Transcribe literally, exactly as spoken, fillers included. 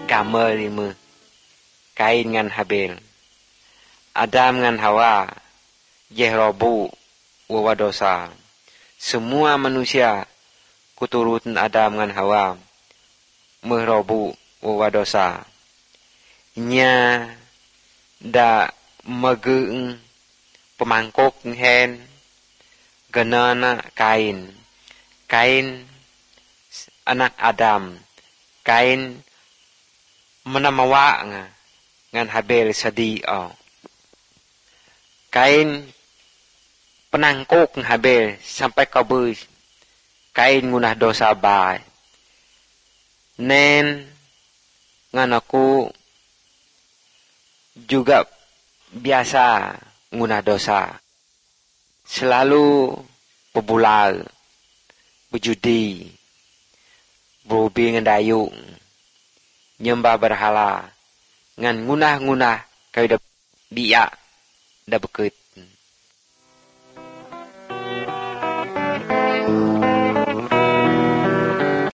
gamel lima. Kain ngan Habil. Adam ngan Hawa. Yehrobu wawa dosa. Semua manusia kuturutan Adam ngan Hawa. Mehrobu wawa dosa. Nya da mageung pemangkok hen genana Kain. Kain anak Adam. Kain menamawa nga ngan Habil sadi o. Kain penangkok ng Habil sampai kabus. Kain ngunah dosa bay. Nen ngan aku juga biasa ngunah dosa. Selalu pebulal, berjudi, berubi ngan dayung, nyembah berhala, ngan ngunah-ngunah kayu da biak da bekut.